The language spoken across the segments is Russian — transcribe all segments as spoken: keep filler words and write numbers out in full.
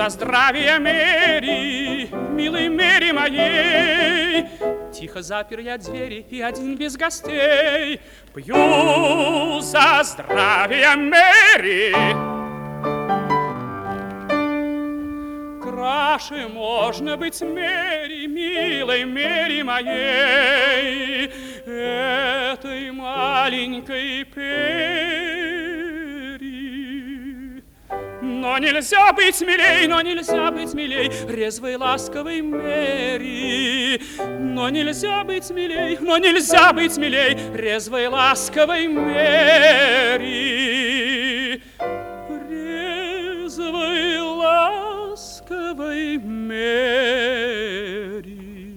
за здравие Мэри, милой Мэри моей. Тихо запер я двери и один без гостей. Пью за здравие Мэри. Краше можно быть Мэри, милой Мэри моей, этой маленькой Пери. Но нельзя быть милей, но нельзя быть милей резвой ласковой Мэри. Но нельзя быть милей, но нельзя быть милей резвой ласковой Мэри. Резвой ласковой Мэри.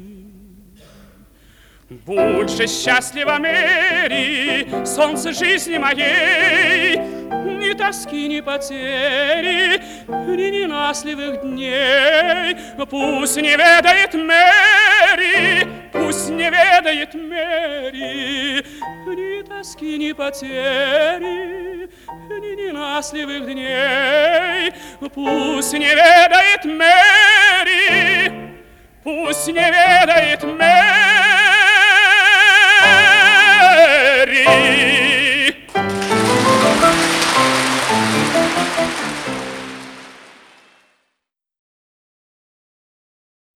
Будь же счастлива, Мэри, солнце жизни моей, ни тоски, ни потери, ни ненастливых дней. Пусть не ведает Мэри, пусть не ведает Мэри, ни тоски, ни потери, ни ненастливых дней. Пусть не ведает Мэри, пусть не ведает Мэри.